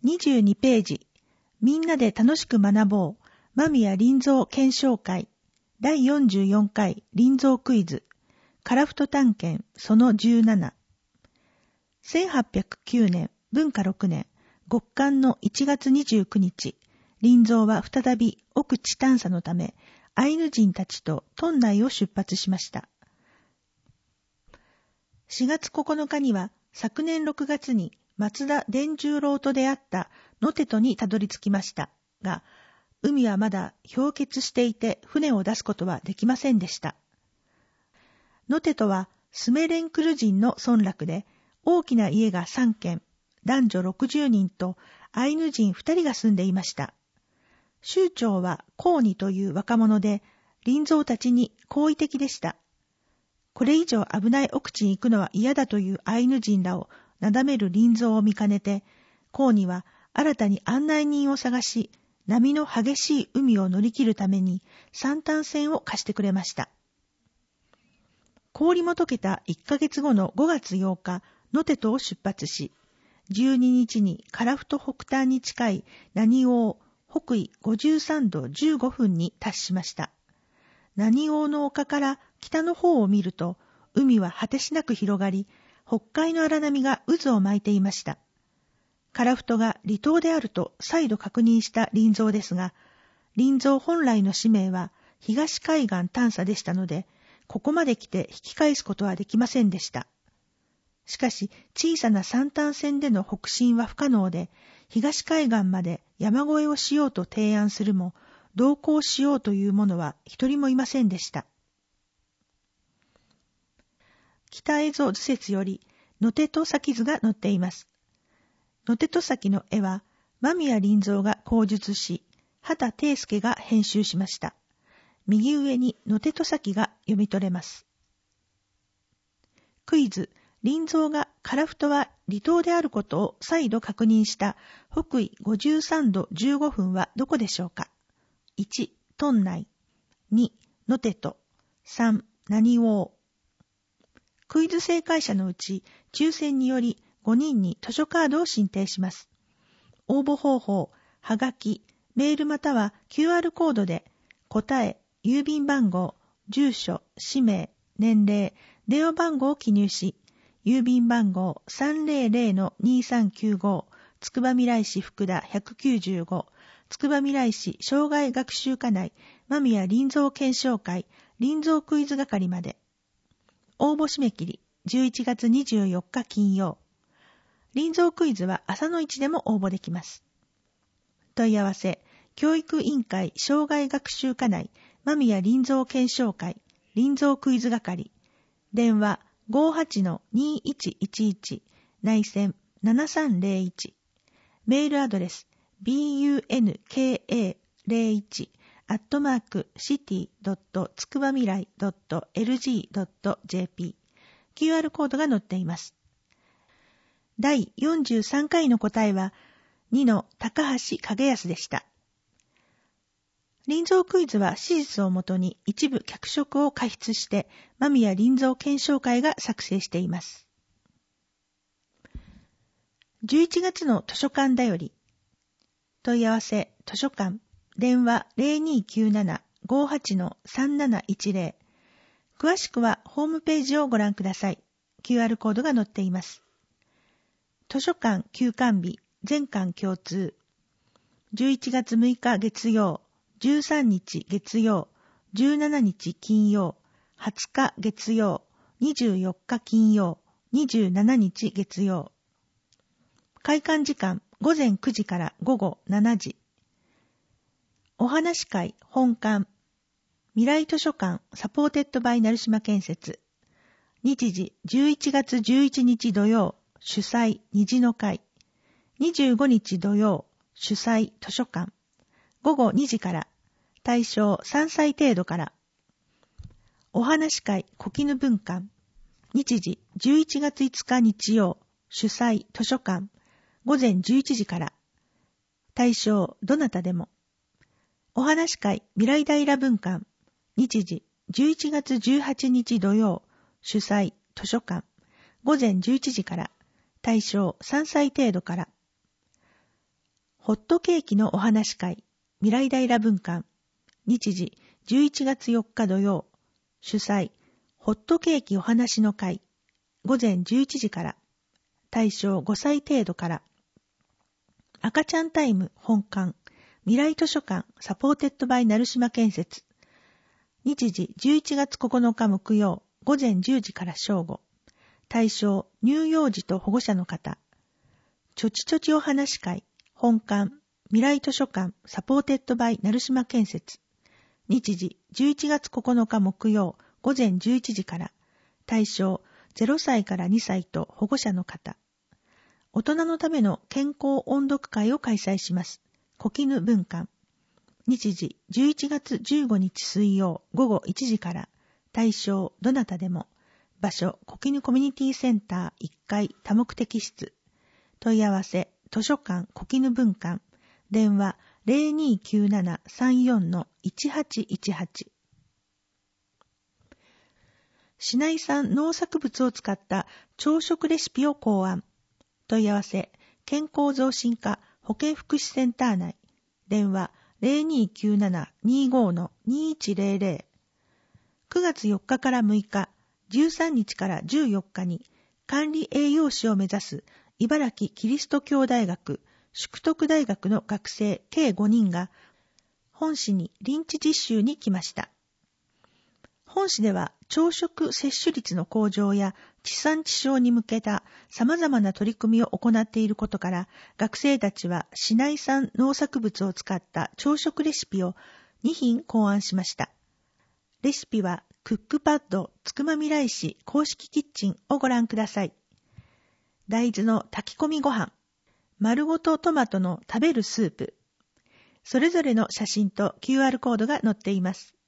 22ページ、みんなで楽しく学ぼう、間宮林蔵検証会、第44回林蔵クイズ、カラフト探検その17。1809年、文化6年、極寒の1月29日、林蔵は再び奥地探査のため、アイヌ人たちと屯内を出発しました。4月9日には、昨年6月に松田伝十郎と出会った野手戸にたどり着きましたが、海はまだ氷結していて船を出すことはできませんでした。野手戸はスメレンクル人の村落で、大きな家が3軒、男女60人とアイヌ人2人が住んでいました。酋長はコーニという若者で、林蔵たちに好意的でした。これ以上危ない奥地に行くのは嫌だというアイヌ人らをなだめる林蔵を見かねて、コーニは新たに案内人を探し、波の激しい海を乗り切るために三端船を貸してくれました。氷も溶けた1ヶ月後の5月8日、野手戸を出発し、12日にカラフト北端に近い何王北緯53度15分に達しました。何王の丘から北の方を見ると、海は果てしなく広がり、北海の荒波が渦を巻いていました。カラフトが離島であると再度確認した林蔵ですが、林蔵本来の使命は東海岸探査でしたので、ここまで来て引き返すことはできませんでした。しかし、小さな三端船での北進は不可能で、東海岸まで山越えをしようと提案するも、同行しようという者は一人もいませんでした。北蝦夷図説より、野手戸先図が載っています。野手戸先の絵は、間宮林蔵が口述し、畑貞介が編集しました。右上に野手戸先が読み取れます。クイズ、林蔵がカラフトは離島であることを再度確認した北緯53度15分はどこでしょうか。1、屯内。2、野手戸。3、何王。クイズ正解者のうち、抽選により5人に図書カードを進呈します。応募方法、はがき、メールまたは QR コードで答え、郵便番号、住所、氏名、年齢、電話番号を記入し、郵便番号 300-2395 つくばみらい市福田195つくばみらい市障害学習課内間宮林蔵検証会林蔵クイズ係まで。応募締め切り11月24日金曜。林蔵クイズは朝の1でも応募できます。問い合わせ、教育委員会障害学習課内間宮林蔵検証会林蔵クイズ係。電話 58-2111 内線7301。メールアドレス bunka@city.tsukubamirai.lg.jp。 QR コードが載っています。第43回の答えは2の高橋景康でした。林蔵クイズは史実をもとに一部脚色を加筆して間宮林蔵検証会が作成しています。11月の図書館だより。問い合わせ図書館電話 0297-58-3710。詳しくはホームページをご覧ください。QR コードが載っています。図書館休館日全館共通。11月6日月曜、13日月曜、17日金曜、20日月曜、24日金曜、27日月曜。開館時間午前9時から午後7時。お話会本館未来図書館サポーテッドバイ成島建設。日時11月11日土曜主催虹の会。25日土曜主催図書館。午後2時から対象3歳程度から。お話会小絹文館。日時11月5日日曜主催図書館。午前11時から。対象どなたでも。お話会未来平文館。日時11月18日土曜主催図書館。午前11時から。対象3歳程度から。 ホットケーキのお話会、未来平文館。日時、11月4日土曜。主催、ホットケーキお話の会。午前11時から。対象5歳程度から。赤ちゃんタイム本館。未来図書館サポーテッドバイ成島建設。日時、11月9日木曜。午前10時から正午。対象、乳幼児と保護者の方。ちょちちょちお話会。本館、未来図書館、サポーテッドバイ成島建設。日時、11月9日木曜、午前11時から。対象、0歳から2歳と保護者の方。大人のための健康音読会を開催します。小絹文館。日時、11月15日水曜、午後1時から。対象、どなたでも。場所、小絹コミュニティセンター1階多目的室。問い合わせ、図書館小絹文館。電話 0297-34-1818。市内産農作物を使った朝食レシピを考案。問い合わせ、健康増進課保健福祉センター内。電話 0297-25-2100。9月4日から6日、13日から14日に管理栄養士を目指す茨城キリスト教大学、淑徳大学の学生計5人が本市に臨地実習に来ました。本市では朝食摂取率の向上や地産地消に向けた様々な取り組みを行っていることから、学生たちは市内産農作物を使った朝食レシピを2品考案しました。レシピはクックパッドつくまみらい市公式キッチンをご覧ください。大豆の炊き込みご飯、丸ごとトマトの食べるスープ、それぞれの写真と QR コードが載っています。